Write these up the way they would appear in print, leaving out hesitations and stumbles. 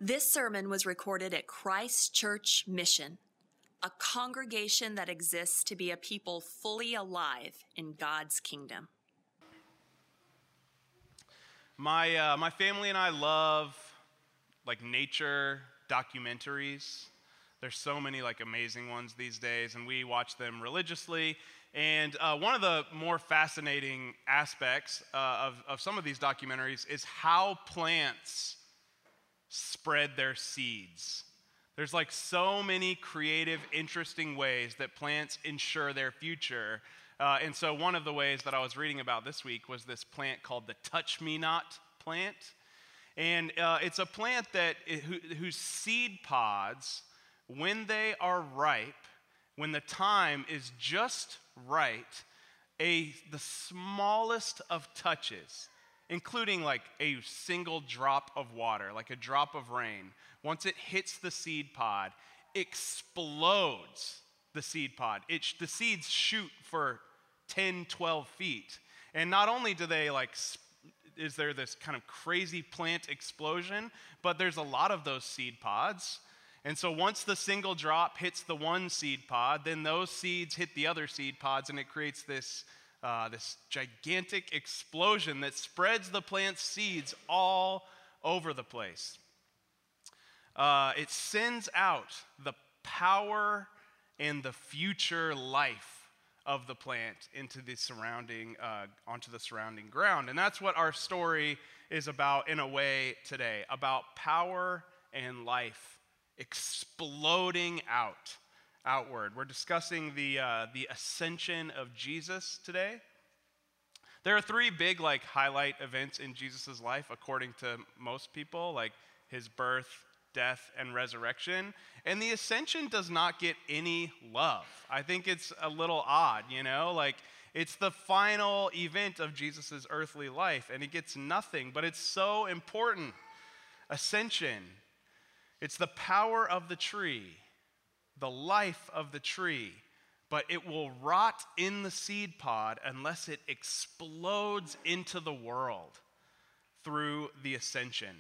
This sermon was recorded at Christ Church Mission, a congregation that exists to be a people fully alive in God's kingdom. My family and I love nature documentaries. There's so many amazing ones these days, and we watch them religiously. And one of the more fascinating aspects of some of these documentaries is how plants spread their seeds. There's so many creative, interesting ways that plants ensure their future. And so one of the ways that I was reading about this week was this plant called the touch-me-not plant. And it's a plant whose seed pods, when they are ripe, when the time is just right, the smallest of touches, including a single drop of water, like a drop of rain, once it hits the seed pod, explodes the seed pod. The seeds shoot for 10, 12 feet. And not only do they is there this kind of crazy plant explosion, but there's a lot of those seed pods. And so once the single drop hits the one seed pod, then those seeds hit the other seed pods, and it creates this gigantic explosion that spreads the plant's seeds all over the place. It sends out the power and the future life of the plant onto the surrounding ground. And that's what our story is about in a way today, about power and life exploding outward. We're discussing the ascension of Jesus today. There are three big highlight events in Jesus' life, according to most people, his birth, death, and resurrection. And the ascension does not get any love. I think it's a little odd, it's the final event of Jesus' earthly life, and it gets nothing, but it's so important. Ascension. It's the power of the tree, the life of the tree, but it will rot in the seed pod unless it explodes into the world through the ascension.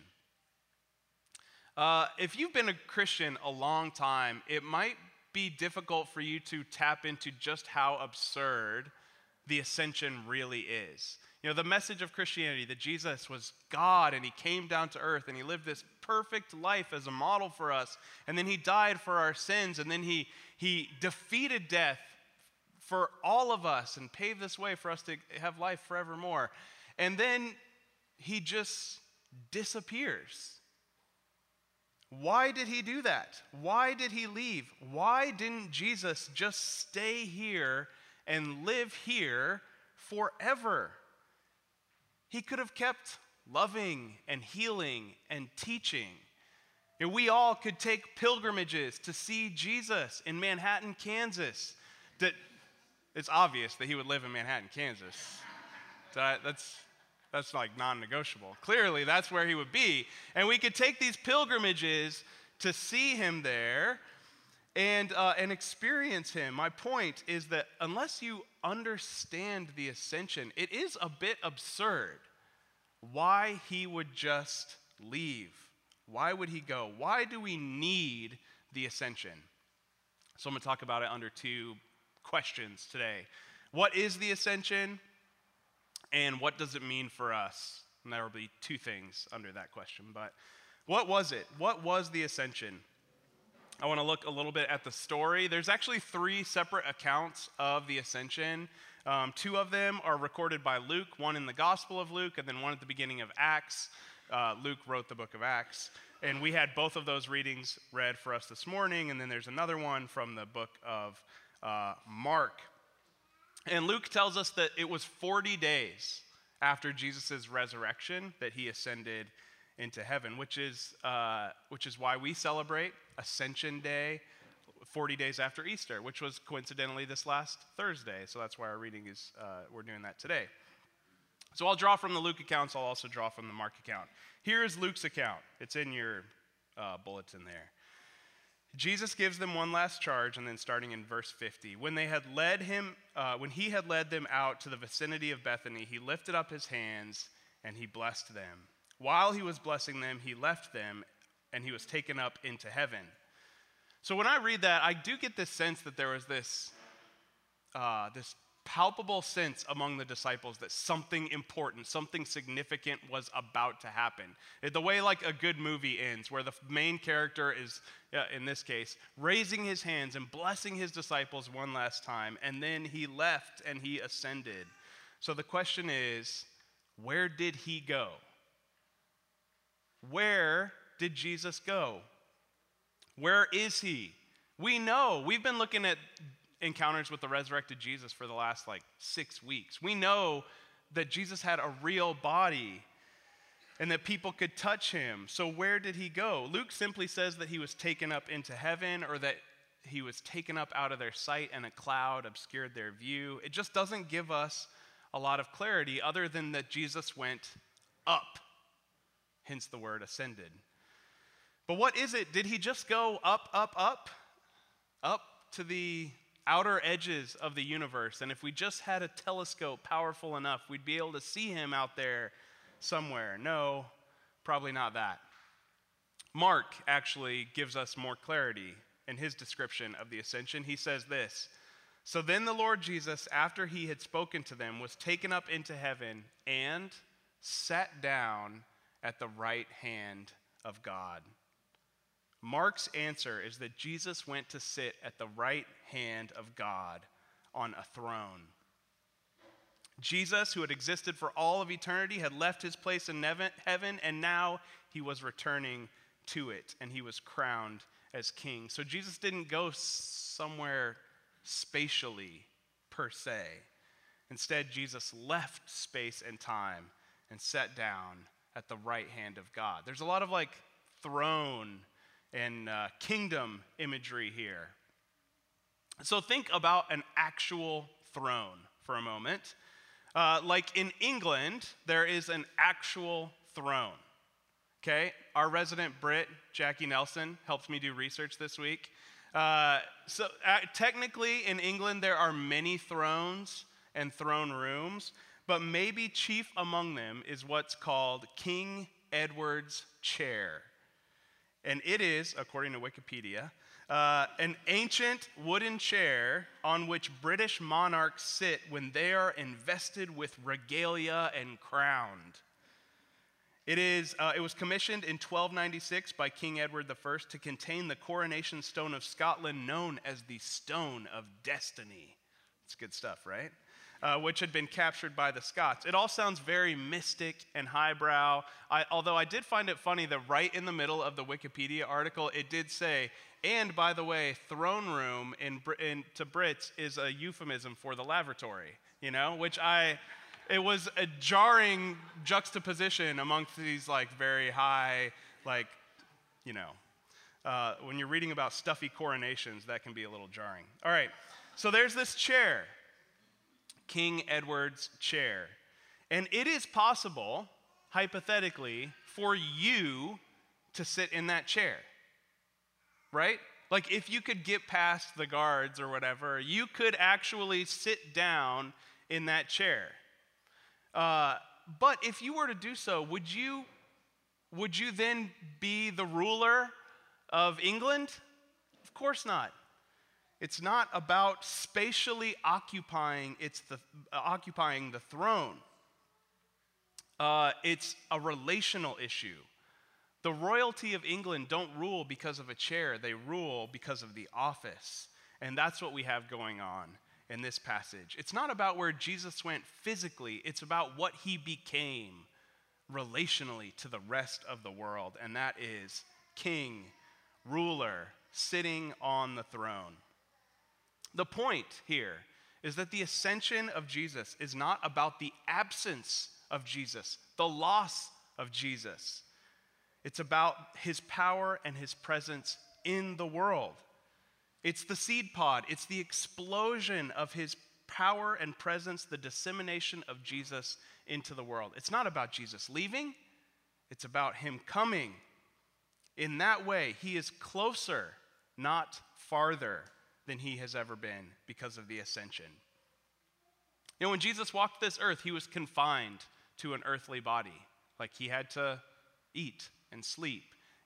If you've been a Christian a long time, it might be difficult for you to tap into just how absurd the ascension really is. The message of Christianity, that Jesus was God and he came down to earth and he lived this perfect life as a model for us, and then he died for our sins, and then he defeated death for all of us and paved this way for us to have life forevermore. And then he just disappears. Why did he do that? Why did he leave? Why didn't Jesus just stay here and live here forever? He could have kept loving and healing and teaching. And we all could take pilgrimages to see Jesus in Manhattan, Kansas. It's obvious that he would live in Manhattan, Kansas. That's non-negotiable. Clearly, that's where he would be. And we could take these pilgrimages to see him there and experience him. My point is that unless you understand the ascension, it is a bit absurd why he would just leave. Why would he go? Why do we need the ascension? So I'm going to talk about it under two questions today. What is the ascension? And what does it mean for us? And there will be two things under that question. But what was it? What was the ascension? I want to look a little bit at the story. There's actually three separate accounts of the ascension. Two of them are recorded by Luke, one in the Gospel of Luke, and then one at the beginning of Acts. Luke wrote the book of Acts. And we had both of those readings read for us this morning, and then there's another one from the book of Mark. And Luke tells us that it was 40 days after Jesus' resurrection that he ascended into heaven, which is why we celebrate Ascension Day 40 days after Easter, which was coincidentally this last Thursday. So that's why our reading is, we're doing that today. So I'll draw from the Luke accounts. I'll also draw from the Mark account. Here is Luke's account. It's in your bulletin there. Jesus gives them one last charge, and then starting in verse 50. When he had led them out to the vicinity of Bethany, he lifted up his hands and he blessed them. While he was blessing them, he left them and he was taken up into heaven. So when I read that, I do get this sense that there was this palpable sense among the disciples that something important, something significant was about to happen. The way like a good movie ends, where the main character is, in this case, raising his hands and blessing his disciples one last time, and then he left and he ascended. So the question is, where did he go? Where did Jesus go? Where is he? We know, we've been looking at encounters with the resurrected Jesus for the last 6 weeks. We know that Jesus had a real body and that people could touch him. So where did he go? Luke simply says that he was taken up into heaven, or that he was taken up out of their sight and a cloud obscured their view. It just doesn't give us a lot of clarity other than that Jesus went up, hence the word ascended. But what is it? Did he just go up, up, up? Up to the outer edges of the universe, and if we just had a telescope powerful enough, we'd be able to see him out there somewhere. No, probably not that. Mark actually gives us more clarity in his description of the ascension. He says this: "So then the Lord Jesus, after he had spoken to them, was taken up into heaven and sat down at the right hand of God." Mark's answer is that Jesus went to sit at the right hand of God on a throne. Jesus, who had existed for all of eternity, had left his place in heaven, and now he was returning to it, and he was crowned as king. So Jesus didn't go somewhere spatially, per se. Instead, Jesus left space and time and sat down at the right hand of God. There's a lot of throne and kingdom imagery here. So think about an actual throne for a moment. Like in England, there is an actual throne. Okay, our resident Brit, Jackie Nelson, helps me do research this week. Technically in England, there are many thrones and throne rooms, but maybe chief among them is what's called King Edward's chair. And it is, according to Wikipedia, an ancient wooden chair on which British monarchs sit when they are invested with regalia and crowned. It was commissioned in 1296 by King Edward I to contain the coronation stone of Scotland, known as the Stone of Destiny. It's good stuff, right? Which had been captured by the Scots. It all sounds very mystic and highbrow, although I did find it funny that right in the middle of the Wikipedia article, it did say, and by the way, throne room to Brits is a euphemism for the lavatory, which it was a jarring juxtaposition amongst these very high, when you're reading about stuffy coronations, that can be a little jarring. All right, so there's this chair, King Edward's chair. And it is possible, hypothetically, for you to sit in that chair, right? If you could get past the guards or whatever, you could actually sit down in that chair. But if you were to do so, would you then be the ruler of England? Of course not. It's not about spatially occupying the throne. It's a relational issue. The royalty of England don't rule because of a chair. They rule because of the office. And that's what we have going on in this passage. It's not about where Jesus went physically. It's about what he became relationally to the rest of the world. And that is king, ruler, sitting on the throne. The point here is that the ascension of Jesus is not about the absence of Jesus, the loss of Jesus. It's about his power and his presence in the world. It's the seed pod. It's the explosion of his power and presence, the dissemination of Jesus into the world. It's not about Jesus leaving. It's about him coming. In that way, he is closer, not farther, than he has ever been because of the ascension. When Jesus walked this earth, he was confined to an earthly body. He had to eat and sleep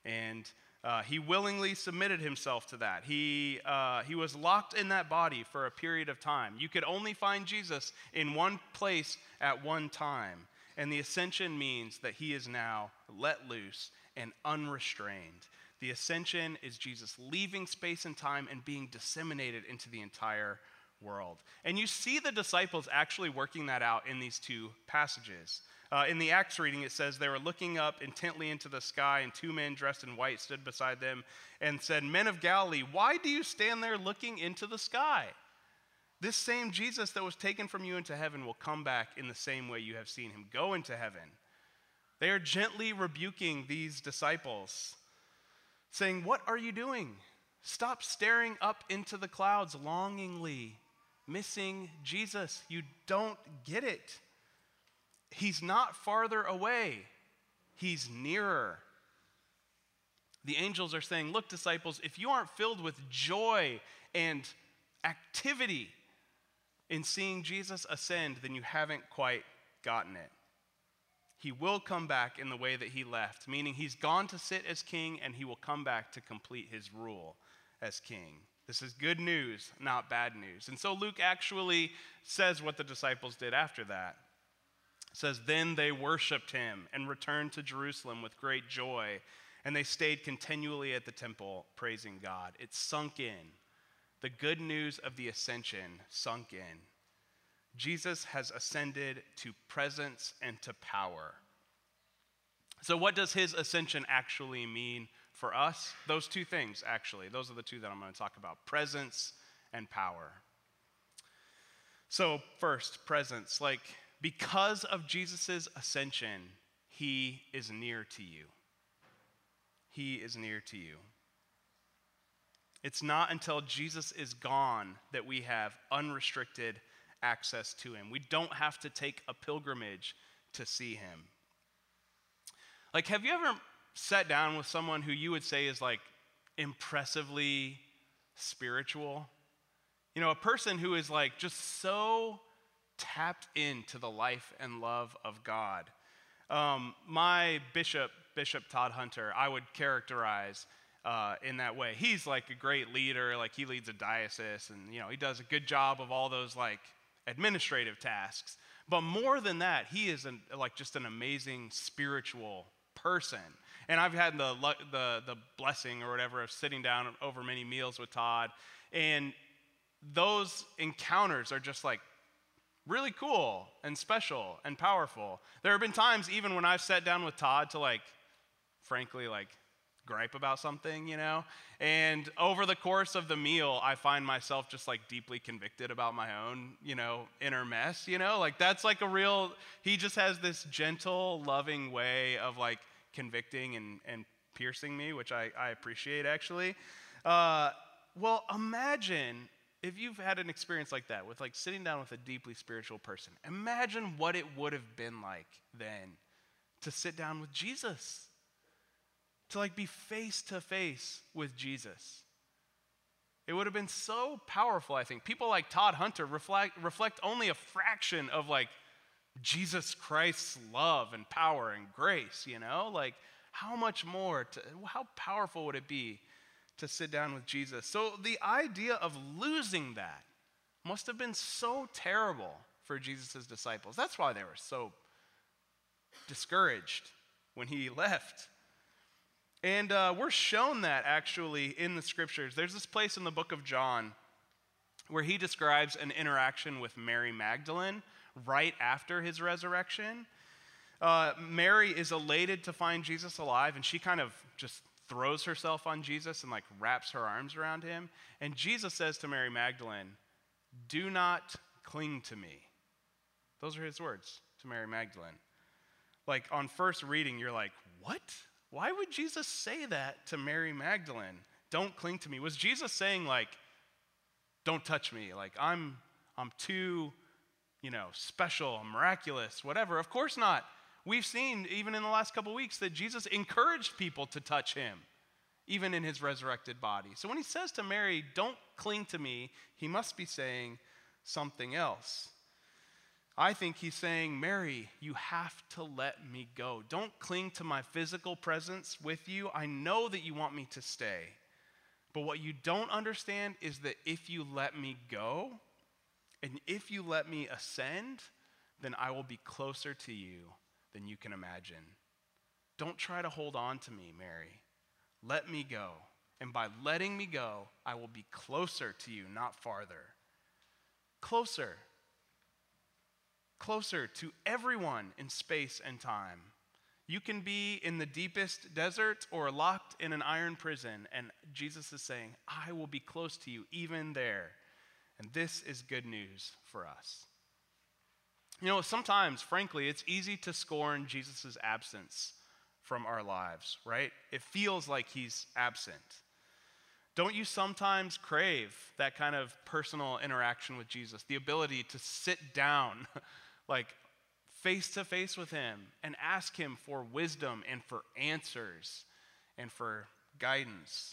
And he willingly submitted himself to that. He was locked in that body for a period of time. You could only find Jesus in one place at one time. And the ascension means that he is now let loose and unrestrained. The ascension is Jesus leaving space and time and being disseminated into the entire world. And you see the disciples actually working that out in these two passages. In the Acts reading, it says they were looking up intently into the sky, and two men dressed in white stood beside them and said, "Men of Galilee, why do you stand there looking into the sky? This same Jesus that was taken from you into heaven will come back in the same way you have seen him go into heaven." They are gently rebuking these disciples, saying, "What are you doing? Stop staring up into the clouds longingly, missing Jesus. You don't get it. He's not farther away. He's nearer." The angels are saying, "Look, disciples, if you aren't filled with joy and activity in seeing Jesus ascend, then you haven't quite gotten it. He will come back in the way that he left," meaning he's gone to sit as king and he will come back to complete his rule as king. This is good news, not bad news. And so Luke actually says what the disciples did after that. It says, "Then they worshiped him and returned to Jerusalem with great joy, and they stayed continually at the temple praising God." It sunk in. The good news of the ascension sunk in. Jesus has ascended to presence and to power. So what does his ascension actually mean for us? Those two things, actually. Those are the two that I'm going to talk about: presence and power. So first, presence. Because of Jesus' ascension, he is near to you. He is near to you. It's not until Jesus is gone that we have unrestricted access to him. We don't have to take a pilgrimage to see him. Have you ever sat down with someone who you would say is impressively spiritual? A person who is just so tapped into the life and love of God. My Bishop Todd Hunter, I would characterize in that way. He's a great leader. He leads a diocese, and he does a good job of all those administrative tasks. But more than that, he is just an amazing spiritual person. And I've had the blessing or whatever of sitting down over many meals with Todd, and those encounters are just really cool and special and powerful. There have been times even when I've sat down with Todd to frankly gripe about something, and over the course of the meal, I find myself just deeply convicted about my own, inner mess, that's a real, he just has this gentle, loving way of convicting and piercing me, which I appreciate actually. Well, imagine if you've had an experience like that with sitting down with a deeply spiritual person. Imagine what it would have been like then to sit down with Jesus. To be face to face with Jesus. It would have been so powerful, I think. People like Todd Hunter reflect only a fraction of Jesus Christ's love and power and grace, how much more, how powerful would it be to sit down with Jesus? So the idea of losing that must have been so terrible for Jesus' disciples. That's why they were so discouraged when he left. And we're shown that actually in the scriptures. There's this place in the book of John where he describes an interaction with Mary Magdalene right after his resurrection. Mary is elated to find Jesus alive, and she kind of just throws herself on Jesus and wraps her arms around him. And Jesus says to Mary Magdalene, "Do not cling to me." Those are his words to Mary Magdalene. On first reading, you're what? Why would Jesus say that to Mary Magdalene? Don't cling to me. Was Jesus saying don't touch me? I'm too, special, miraculous, whatever? Of course not. We've seen even in the last couple weeks that Jesus encouraged people to touch him, even in his resurrected body. So when he says to Mary, "Don't cling to me," he must be saying something else. I think he's saying, Mary, you have to let me go. Don't cling to my physical presence with you. I know that you want me to stay. But what you don't understand is that if you let me go, and if you let me ascend, then I will be closer to you than you can imagine. Don't try to hold on to me, Mary. Let me go. And by letting me go, I will be closer to you, not farther. Closer. Closer to everyone in space and time. You can be in the deepest desert or locked in an iron prison, and Jesus is saying, I will be close to you even there. And this is good news for us. You know, sometimes, frankly, it's easy to scorn Jesus' absence from our lives, right? It feels like he's absent. Don't you sometimes crave that kind of personal interaction with Jesus, the ability to sit down like face to face with him and ask him for wisdom and for answers and for guidance?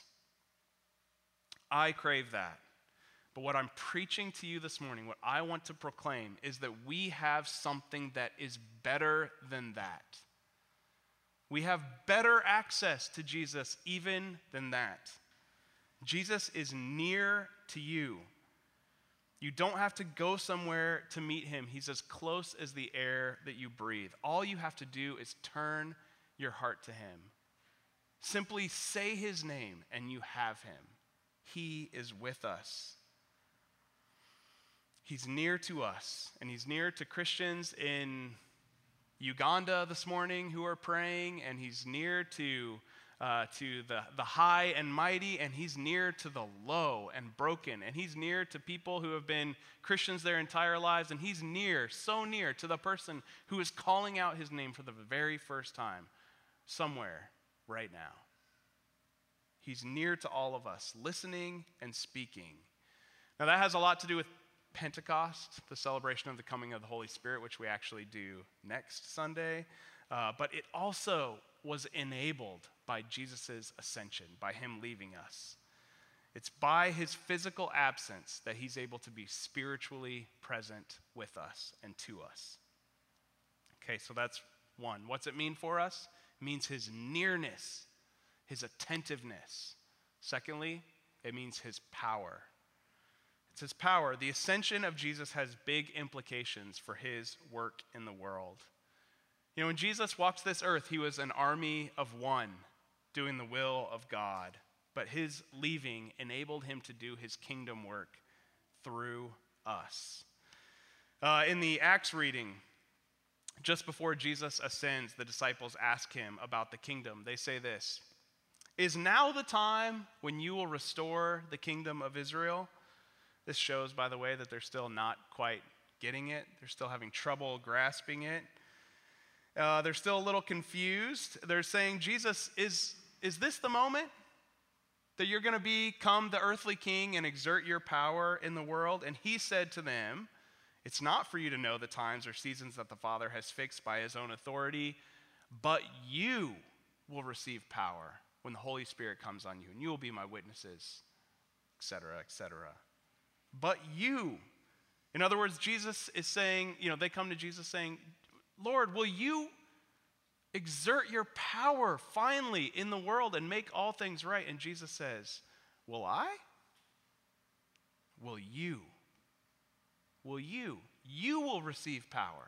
I crave that. But what I'm preaching to you this morning, what I want to proclaim, is that we have something that is better than that. We have better access to Jesus even than that. Jesus is near to you. You don't have to go somewhere to meet him. He's as close as the air that you breathe. All you have to do is turn your heart to him. Simply say his name and you have him. He is with us. He's near to us, and he's near to Christians in Uganda this morning who are praying, and he's near to the high and mighty, and he's near to the low and broken, and he's near to people who have been Christians their entire lives, and he's near, so near to the person who is calling out his name for the very first time somewhere right now. He's near to all of us, listening and speaking. Now that has a lot to do with Pentecost, the celebration of the coming of the Holy Spirit, which we actually do next Sunday, but it also was enabled by Jesus' ascension, by him leaving us. It's by his physical absence that he's able to be spiritually present with us and to us. Okay, so that's one. What's it mean for us? It means his nearness, his attentiveness. Secondly, it means his power. It's his power. The ascension of Jesus has big implications for his work in the world. You know, when Jesus walked this earth, he was an army of one, doing the will of God. But his leaving enabled him to do his kingdom work through us. In the Acts reading, just before Jesus ascends, the disciples ask him about the kingdom. They say this, "Is now the time when you will restore the kingdom of Israel?" This shows, by the way, that they're still not quite getting it. They're still having trouble grasping it. They're still a little confused. They're saying, Jesus, is this the moment that you're going to become the earthly king and exert your power in the world? And he said to them, it's not for you to know the times or seasons that the Father has fixed by his own authority, but you will receive power when the Holy Spirit comes on you, and you will be my witnesses, etc., etc. But you. In other words, Jesus is saying, they come to Jesus saying, Lord, will you exert your power finally in the world and make all things right? And Jesus says, will I? Will you? Will you? You will receive power.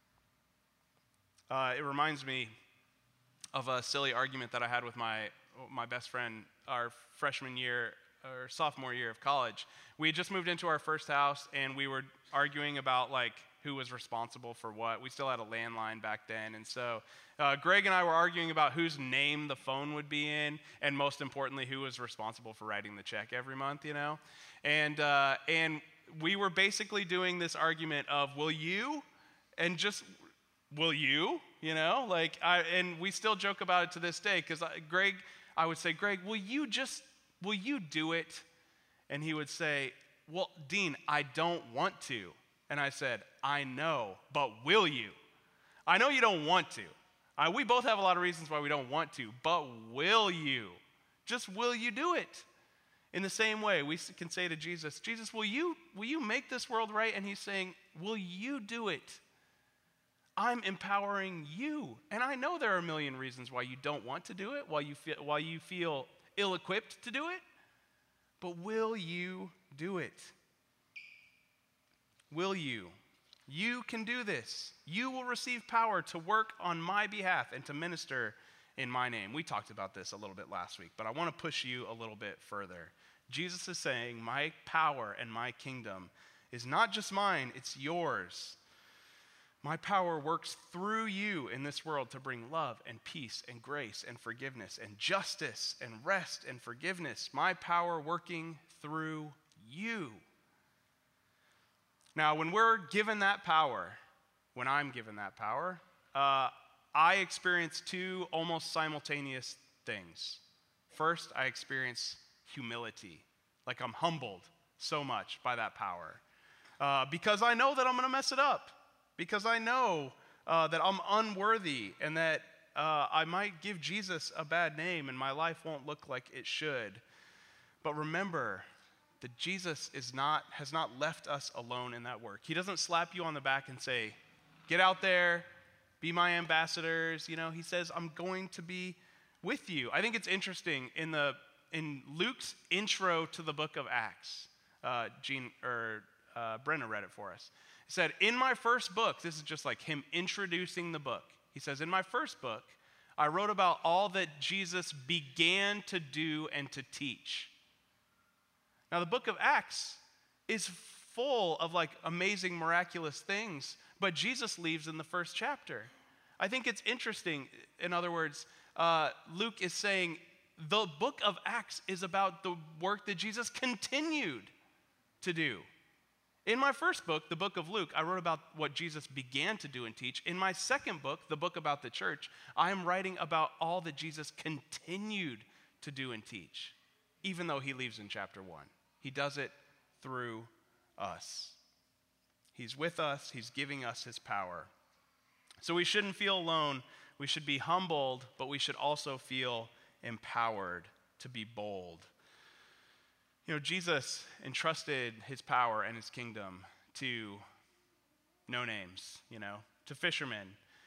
It reminds me of a silly argument that I had with my best friend our freshman year or sophomore year of college. We had just moved into our first house, and we were arguing about who was responsible for what. We still had a landline back then, and so Greg and I were arguing about whose name the phone would be in, and most importantly, who was responsible for writing the check every month, And we were basically doing this argument of, will you? And just, will you? And we still joke about it to this day, because I would say, Greg, will you do it? And he would say, well, Dean, I don't want to. And I said, I know, but will you? I know you don't want to. We both have a lot of reasons why we don't want to, but will you? Just will you do it? In the same way, we can say to Jesus, Jesus, will you make this world right? And he's saying, will you do it? I'm empowering you. And I know there are a million reasons why you don't want to do it, why you feel ill-equipped to do it. But will you do it? Will you? You can do this. You will receive power to work on my behalf and to minister in my name. We talked about this a little bit last week, but I want to push you a little bit further. Jesus is saying, my power and my kingdom is not just mine, it's yours. My power works through you in this world to bring love and peace and grace and forgiveness and justice and rest and forgiveness. My power working through you. Now, when we're given that power, when I'm given that power, I experience two almost simultaneous things. First, I experience humility, like I'm humbled so much by that power, because I know that I'm going to mess it up, because I know that I'm unworthy and that I might give Jesus a bad name and my life won't look like it should. But remember that Jesus has not left us alone in that work. He doesn't slap you on the back and say, get out there, be my ambassadors. He says, I'm going to be with you. I think it's interesting in Luke's intro to the book of Acts, Brenna read it for us. He said, in my first book, this is just like him introducing the book. He says, in my first book, I wrote about all that Jesus began to do and to teach. Now, the book of Acts is full of like amazing, miraculous things, but Jesus leaves in the first chapter. I think it's interesting. In other words, Luke is saying the book of Acts is about the work that Jesus continued to do. In my first book, the book of Luke, I wrote about what Jesus began to do and teach. In my second book, the book about the church, I am writing about all that Jesus continued to do and teach, even though he leaves in chapter 1. He does it through us. He's with us. He's giving us his power. So we shouldn't feel alone. We should be humbled, but we should also feel empowered to be bold. Jesus entrusted his power and his kingdom to no-names, to fishermen.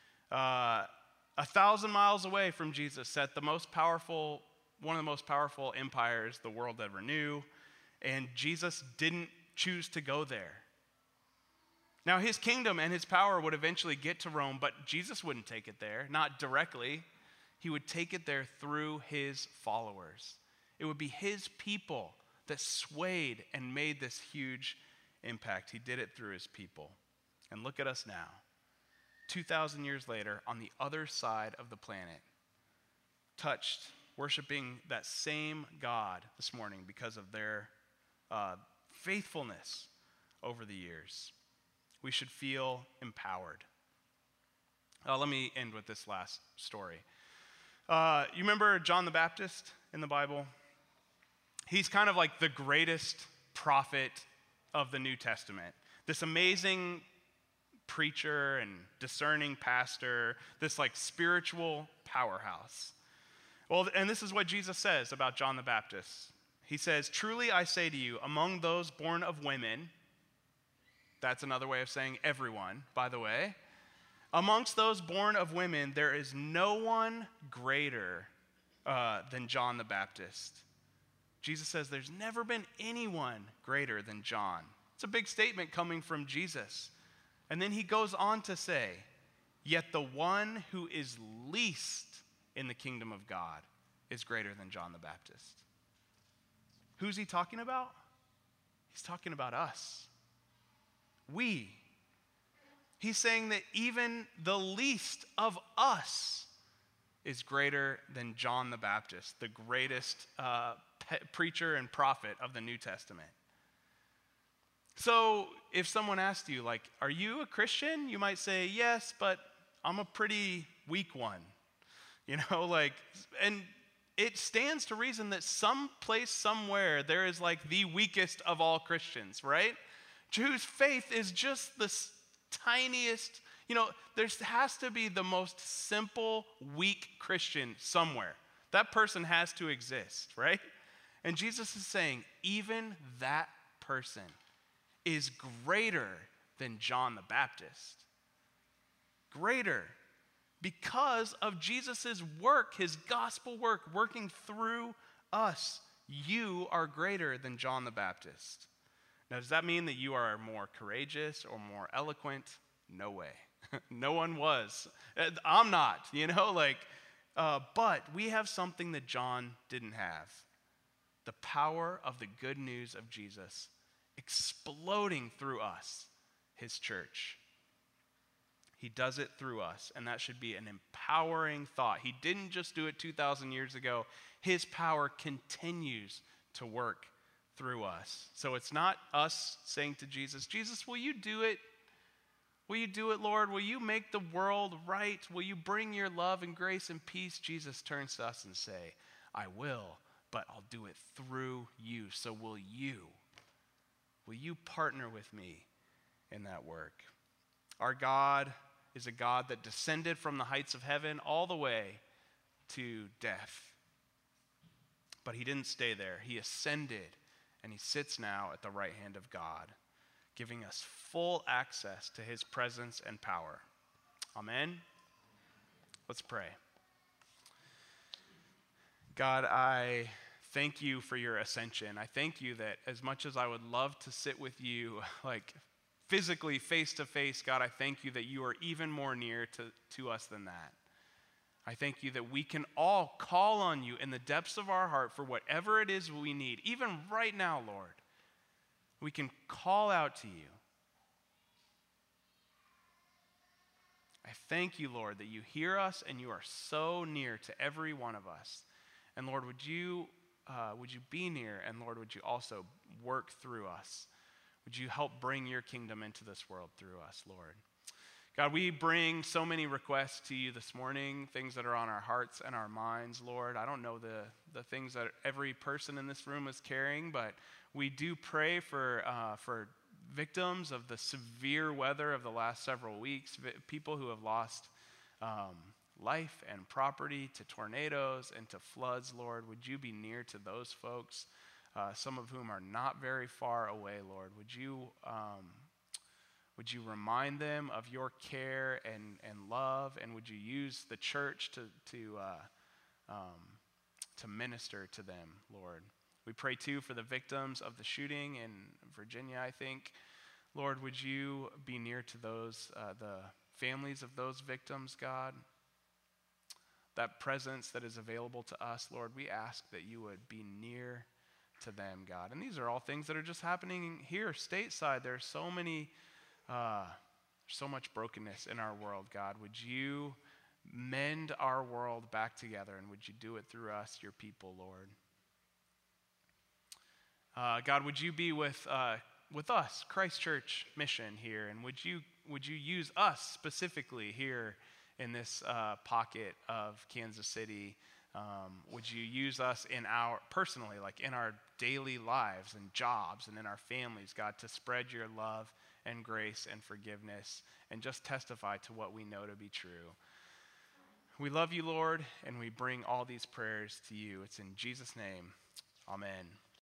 1,000 miles away from Jesus sat one of the most powerful empires the world ever knew, and Jesus didn't choose to go there. Now, his kingdom and his power would eventually get to Rome, but Jesus wouldn't take it there, not directly. He would take it there through his followers. It would be his people that swayed and made this huge impact. He did it through his people. And look at us now, 2,000 years later, on the other side of the planet, touched, worshiping that same God this morning because of their faithfulness over the years. We should feel empowered. Let me end with this last story. You remember John the Baptist in the Bible? He's kind of like the greatest prophet of the New Testament. This amazing preacher and discerning pastor, this like spiritual powerhouse. Well, and this is what Jesus says about John the Baptist. He says, truly I say to you, among those born of women, that's another way of saying everyone, by the way, amongst those born of women, there is no one greater than John the Baptist. Jesus says there's never been anyone greater than John. It's a big statement coming from Jesus. And then he goes on to say, yet the one who is least in the kingdom of God is greater than John the Baptist. Who's he talking about? He's talking about us. We. He's saying that even the least of us is greater than John the Baptist, the greatest preacher and prophet of the New Testament. So if someone asked you, like, are you a Christian? You might say, yes, but I'm a pretty weak one. And it stands to reason that someplace, somewhere, there is like the weakest of all Christians, right? Whose faith is just the tiniest, there has to be the most simple, weak Christian somewhere. That person has to exist, right? And Jesus is saying, even that person is greater than John the Baptist. Greater. Because of Jesus' work, his gospel work, working through us. You are greater than John the Baptist. Now, does that mean that you are more courageous or more eloquent? No way. No one was. I'm not, but we have something that John didn't have. The power of the good news of Jesus exploding through us, his church. He does it through us, and that should be an empowering thought. He didn't just do it 2,000 years ago. His power continues to work through us. So it's not us saying to Jesus, Jesus, will you do it? Will you do it, Lord? Will you make the world right? Will you bring your love and grace and peace? Jesus turns to us and say, I will, but I'll do it through you. So will you? Will you partner with me in that work? Our God is a God that descended from the heights of heaven all the way to death. But he didn't stay there. He ascended, and he sits now at the right hand of God, giving us full access to his presence and power. Amen? Let's pray. God, I thank you for your ascension. I thank you that as much as I would love to sit with you, physically face to face, God, I thank you that you are even more near to us than that. I thank you that we can all call on you in the depths of our heart for whatever it is we need. Even right now, Lord, we can call out to you. I thank you, Lord, that you hear us and you are so near to every one of us. And Lord, would you be near, and Lord, would you also work through us? Would you help bring your kingdom into this world through us, Lord? God, we bring so many requests to you this morning, things that are on our hearts and our minds, Lord. I don't know the things that every person in this room is carrying, but we do pray for victims of the severe weather of the last several weeks, people who have lost life and property to tornadoes and to floods, Lord. Would you be near to those folks, some of whom are not very far away, Lord? Would you remind them of your care and love, and would you use the church to minister to them, Lord? We pray too for the victims of the shooting in Virginia, I think. Lord, would you be near to those, the families of those victims, God? That presence that is available to us, Lord, we ask that you would be near to them, God. And these are all things that are just happening here, stateside. There's so much brokenness in our world, God. Would you mend our world back together, and would you do it through us, your people, Lord? God, would you be with us, Christ Church Mission here, and would you use us specifically here in this pocket of Kansas City? Would you use us personally, in our daily lives and jobs and in our families, God, to spread your love and grace and forgiveness and just testify to what we know to be true? We love you, Lord, and we bring all these prayers to you. It's in Jesus' name. Amen.